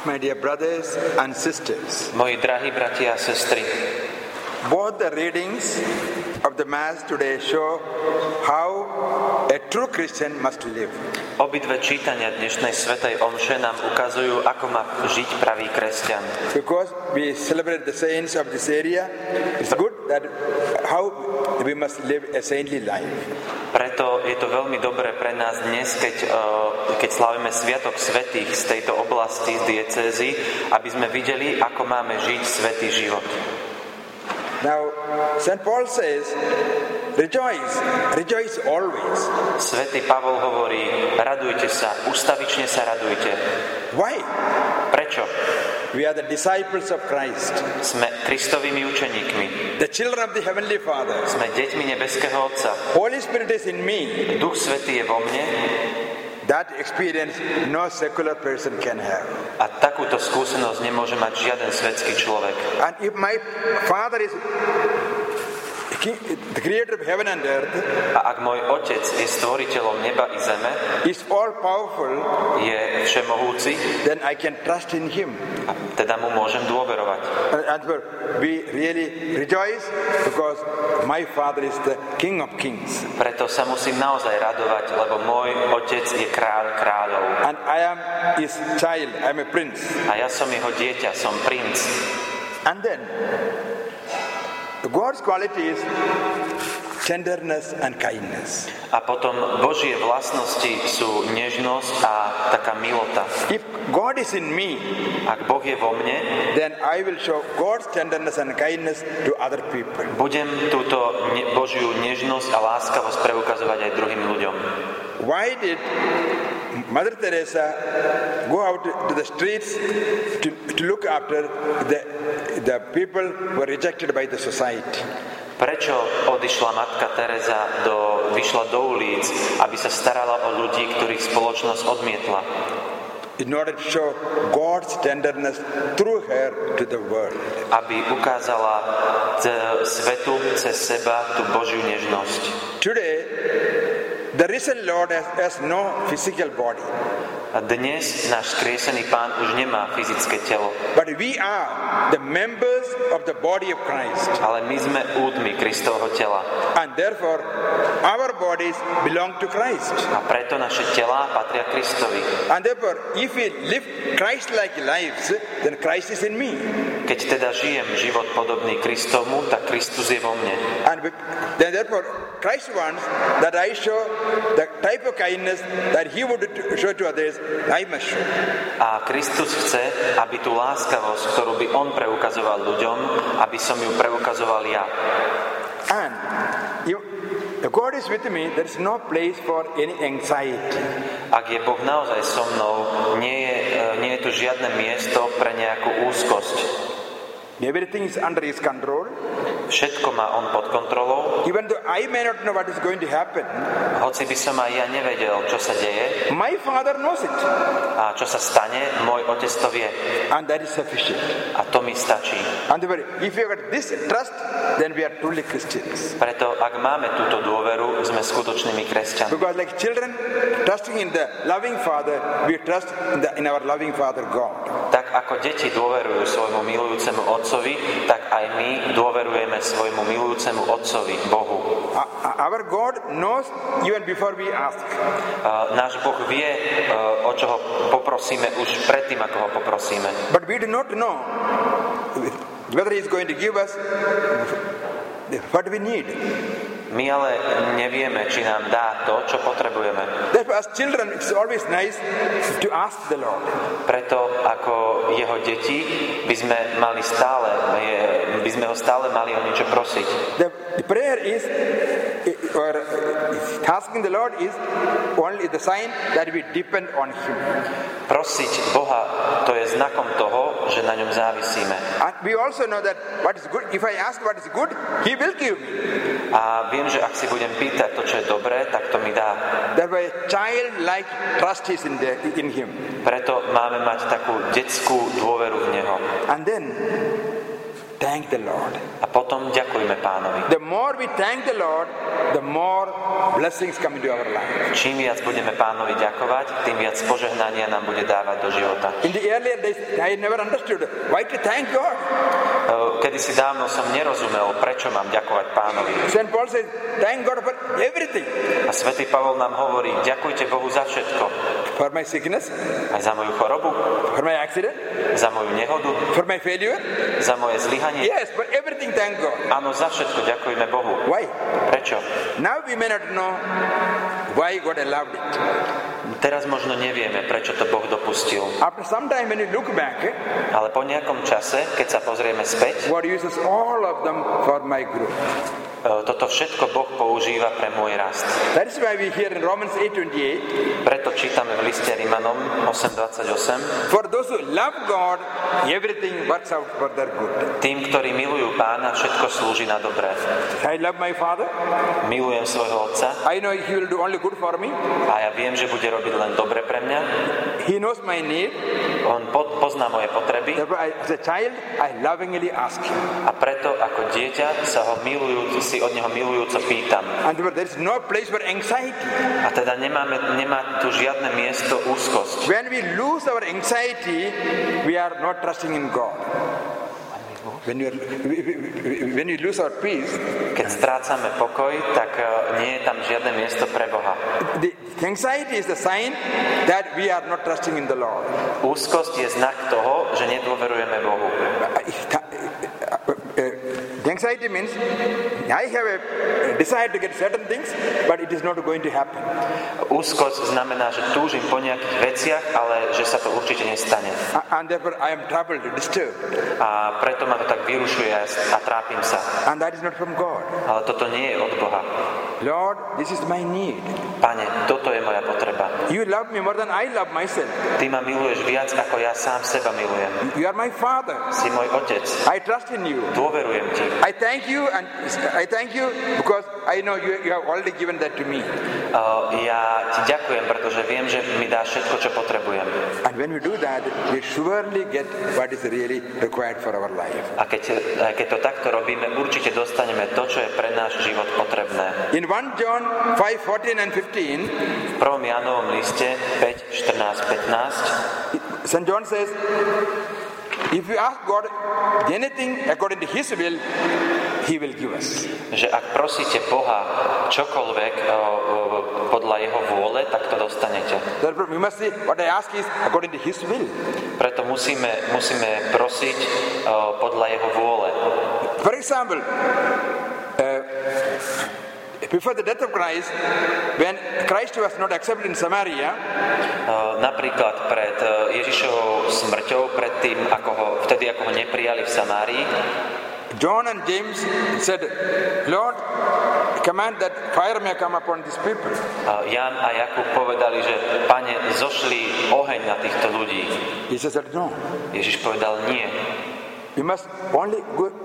My dear brothers and sisters, Moji drahí bratia a sestry, both the readings of the Mass today show how a true Christian must live. obidve čítania dnešnej svätej omše nám ukazujú, ako má žiť pravý kresťan. Because we celebrate the saints of this area, it's good that how we must live a saintly life. Preto je to veľmi dobré pre nás dnes, keď slávime Sviatok svätých z tejto oblasti, z diecézy, aby sme videli, ako máme žiť svätý život. Now, St. Paul says, rejoice always. Svätý Pavol hovorí, radujte sa, ustavične sa radujte. Why? Prečo? We are the disciples of Christ, Sme Kristovými učeníkmi. the children of the Heavenly Father. Sme deťmi nebeského Otca. Holy Spirit is in me. Duch Svätý je vo mne That experience no secular person can have. a takúto skúsenosť nemôže mať žiaden svetský človek. And if my Father is the creator of heaven and earth, A ak môj Otec je stvoriteľom neba i zeme, is all powerful, je všemohúci, then I can trust in Him. a teda mu môžem dôverovať. And we really rejoice because my Father is the King of Kings. Preto sa musím naozaj radovať, lebo môj Otec je kráľ kráľov. And I am His child, I am a prince. A ja som jeho dieťa, som princ. And then, God's quality is tenderness and kindness. A potom Božie vlastnosti sú nežnosť a taká milota. If God is in me, Ak Boh je vo mne, then I will show God's tenderness and kindness to other people. budem túto Božiu nežnosť a láskavosť preukazovať aj druhým ľuďom. Why did Mother Teresa go out to the streets to look after the people who were rejected by the society? Prečo odišla matka Teresa vyšla do ulic, aby sa starala o ľudí, ktorých spoločnosť odmietla? In order to show God's tenderness through her to the world. Aby ukázala svetu cez seba tú Božiu nežnosť. Today, the risen Lord has no physical body. A dnes náš skriesený Pán už nemá fyzické telo, But we are the members of the body of Christ. ale my sme údmi Kristovho tela. And therefore, our bodies belong to Christ. A preto naše telá patria Kristovi. And therefore, if we live Christ-like lives, then Christ is in me. Keď teda žijem život podobný Kristovmu, tak Kristus je vo mne. And then therefore, Christ wants that I show the type of kindness that He would show to others, I must show. A Kristus chce, aby tú láskavosť, ktorú by On preukazoval ľuďom, aby som ju preukazoval ja. And if God is with me, there is no place for any anxiety. Ak je Boh naozaj so mnou, nie je tu žiadne miesto pre nejakú úzkosť. Everything is under His control. Všetko má On pod kontrolou. Even though I may not know what is going to happen, Hoci by som aj ja nevedel, čo sa deje my Father knows it. a čo sa stane, môj Otec to vie. And that is sufficient. A to mi stačí. And therefore, if you have this trust, then we are truly Christians. Preto, ak máme túto dôveru, sme skutočnými kresťanmi. Because like children, trusting in the loving Father, we trust in our loving Father God. Tak ako deti dôverujú svojmu milujúcemu Otcovi, tak aj my dôverujeme svojmu milujúcemu Otcovi, Bohu. Our God knows even before we ask. Náš Boh vie, o čo ho poprosíme už predtým, ako ho poprosíme. But we do not know whether He is going to give us what we need. My ale nevieme, či nám dá to, čo potrebujeme. Therefore, as children, it's always nice to ask the Lord. Preto ako jeho deti by sme ho stále mali o niečo prosiť. The prayer is, or asking the Lord is only the sign that we depend on Him. Prosiť Boha, to je znakom toho, že na ňom závisíme. And we also know that what is good, if I ask what is good, He will give me. A viem, že ak si budem pýtať to, čo je dobré, tak to mi dá. Therefore, a childlike trust is in Him. Preto máme mať takú detskú dôveru v Neho. And then, thank the Lord. A potom ďakujme Pánovi. The more we thank the Lord, the more blessings come into our life. Čím viac budeme Pánovi ďakovať, tým viac požehnania nám bude dávať do života. In the earlier days, I never understood why to thank God. Kedysi dávno som nerozumel, prečo mám ďakovať Pánovi. St. Paul says, thank God for everything. A svätý Pavol nám hovorí, ďakujte Bohu za všetko. For my sickness, Aj za moju chorobu, for my accident, za moju nehodu, for my failure. za moje zlyhanie. Yes, for everything thank God. Áno, za všetko ďakujme Bohu. Why? Prečo? Now we may not know why God allowed it. Teraz možno nevieme, prečo to Boh dopustil. After some time when you look back, Ale po nejakom čase, keď sa pozrieme späť, God uses all of them for my growth. toto všetko Boh používa pre môj rast. That is why we hear in Romans 8:28, Preto čítame v liste Rimanom 8.28. for those who love God, everything works out for their good. Tým, ktorí milujú Pána, všetko slúži na dobré. I love my Father. Milujem svojho Otca I know He will do only good for me. a ja viem, že bude robiť len dobre pre mňa. He knows my need. On pozná moje potreby Therefore, as a child, I lovingly ask Him. a preto ako dieťa sa ho si od neho milujúco pýtam. And therefore, there is no place for anxiety. A teda nemá tu žiadne miesto úzkosť. When we lose our anxiety, we are not trusting in God. When you lose our peace, Keď strácame pokoj, tak nie je tam žiadne miesto pre Boha. the anxiety is the sign that we are not trusting in the Lord. Úzkosť je znak toho, že nedôverujeme Bohu. The anxiety means I have a desire to get certain things, but it is not going to happen. Úzkosť znamená, že túžim po nejakých veciach, ale že sa to určite nestane. And therefore I am troubled, disturbed. A preto ma to tak vyrušuje a trápim sa. And that is not from God. Ale toto nie je od Boha. Lord, this is my need. Pane, toto je moja potreba. You love me more than I love myself. Ty ma miluješ viac, ako ja sám seba milujem. You are my Father. Si môj Otec. I trust in you. Dôverujem ti. I thank you because I know you have already given that to me. Ja ti ďakujem, pretože viem, že mi dáš všetko, čo potrebujem. And when we do that, we surely get what is really required for our life. A keď to takto robíme, určite dostaneme to, čo je pre náš život potrebné. In 1 John 5:14 and 15, V 1. Jánovom liste 5, 14, 15 St. John says, if you ask God anything according to His will, He will give us. že ak prosíte Boha čokoľvek podľa Jeho vôle, tak to dostanete. Therefore, we must see what I ask is according to His will. Preto musíme prosiť podľa Jeho vôle. For example, before the death of Christ, when Christ was not accepted in Samaria, Napríklad pred Ježišovou smrťou, vtedy ako ho neprijali v Samárii, John and James said, Lord, command that fire may come upon these people. Ján a Jakub povedali, že Pane, zošli oheň na týchto ľudí. Jesus said, no. Ježiš povedal nie. We must only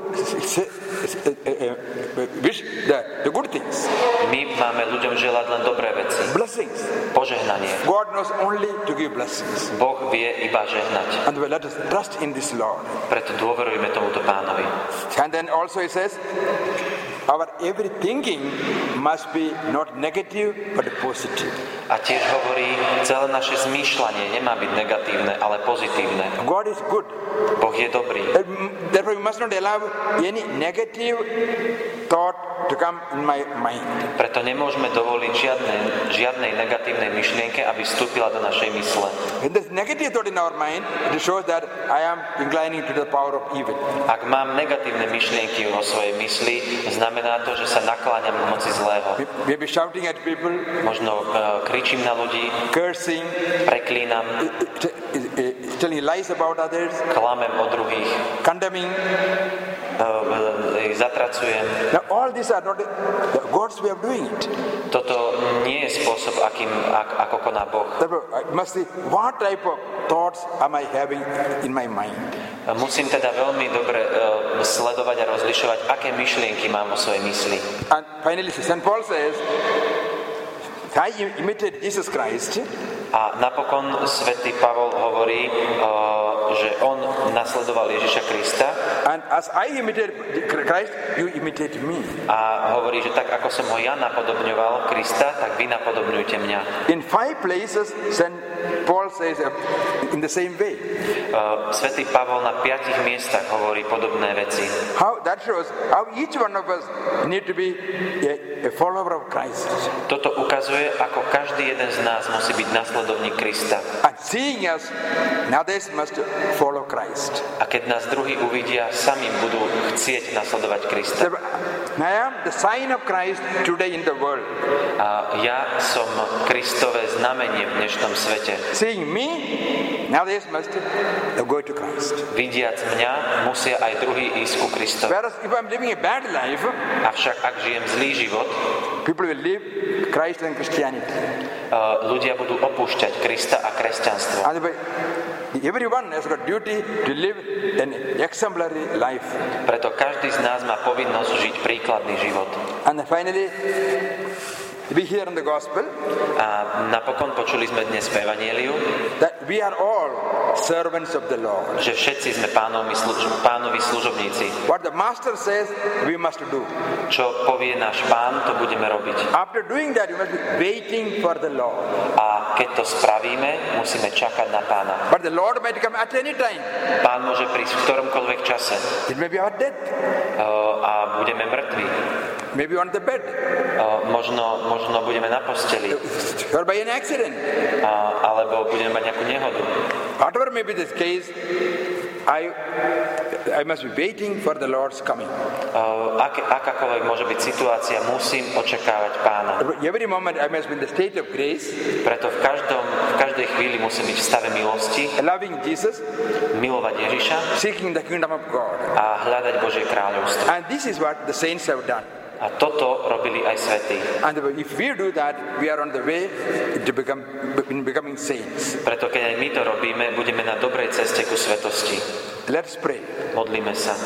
wish the good things. My máme ľuďom želať len dobré veci. Blessings. Požehnanie. God knows only to give blessings. Boh vie iba žehnať. And let us trust in this Lord. Preto dôverujme tomuto Pánovi. And then also he says, our every thinking must be not negative but positive. A tiež hovorí, celé naše zmýšľanie nemá byť negatívne, ale pozitívne. God is good. Boh je dobrý. Therefore we must not allow any negative thought to come in my mind. Preto nemôžeme dovoliť žiadnej negatívnej myšlienke, aby vstúpila do našej mysle. When there's negative thought in our mind, it shows that I am inclining to the power of evil. Ak mám negatívne myšlienky vo svojej mysli, znamená to, že sa nakláňam k moci zlého. Maybe shouting at people, Možno kričím na ľudí, cursing, preklínam, telling lies about others, klamem o druhých, condemning. ich zatracujem. Now all these are not God's way of doing it. Toto nie je spôsob, ako koná Boh. Therefore, I must see what type of thoughts am I having in my mind. Musím teda veľmi dobre sledovať a rozlišovať, aké myšlienky mám vo svojej mysli. And finally, St. Paul says, I imitate Jesus Christ A napokon svätý Pavol hovorí, že on nasledoval Ježiša Krista. And as I imitate Christ, you imitate me. A hovorí, že tak ako som ho ja napodobňoval Krista, tak vy napodobňujte mňa. In 5 places, St. Paul says in the same way. Svätý Pavol na 5 miestach hovorí podobné veci. That shows how each one of us need to be a follower of Christ. Toto ukazuje, ako každý jeden z nás musí byť nasledovník Krista. And seeing us, others must follow Christ. A keď nás druhí uvidia, sami budú chcieť nasledovať Krista. I am the sign of Christ today in the world. A ja som Kristové znamenie v dnešnom svete. Seeing me, others must go to Christ. Vidiac mňa, musia aj druhí ísť ku Kristovi. Whereas if I'm living a bad life, avšak ak žijem zlý život, people will live Christ and Christianity. Ľudia budú opúšťať Krista a kresťanstvo. And everyone has got duty to live an exemplary life. Preto každý z nás má povinnosť žiť príkladný život. And finally, we hear in the gospel a napokon počuli sme dnes v Evanjeliu, that we are all servants of the Lord. Že všetci sme pánovi služobníci. What the master says, we must do. Čo povie náš pán, to budeme robiť. After doing that, we must be waiting for the Lord. A keď to spravíme, musíme čakať na pána. But the Lord might come at any time. Pán môže prísť v ktoromkoľvek čase. It may be our death. A budeme mŕtvi. Maybe on the bed. Možno budeme na posteli. Or by an accident. Alebo budeme mať nejakú nehodu. Whatever may be this case, I must be waiting for the Lord's coming. Akákoľvek môže byť situácia, musím očakávať pána. Every moment I must be in the state of grace. Preto v každej chvíli musím byť v stave milosti. Loving Jesus. Milovať Ježiša. Seeking the kingdom of God. A hľadať Božie kráľovstvo. And this is what the saints have done. A toto robili aj svätí. And if we do that, we are on the way to becoming saints. Preto keď aj my to robíme, budeme na dobrej ceste ku svetosti. Let's pray. Modlíme sa.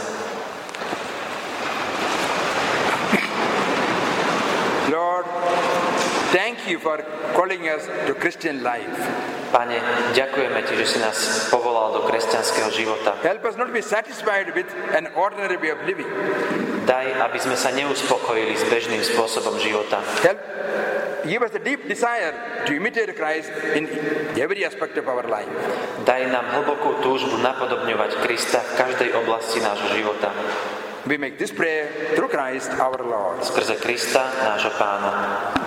Lord, thank you for calling us to Christian life. Pane, ďakujeme Ti, že si nás povolal do kresťanského života. Help us not be satisfied with an ordinary way of living. Daj, aby sme sa neuspokojili s bežným spôsobom života. Give us a deep desire to imitate Christ in every aspect of our life. Daj nám hlbokú túžbu napodobňovať Krista v každej oblasti nášho života. We make this prayer through Christ our Lord. Skrze Krista, nášho Pána.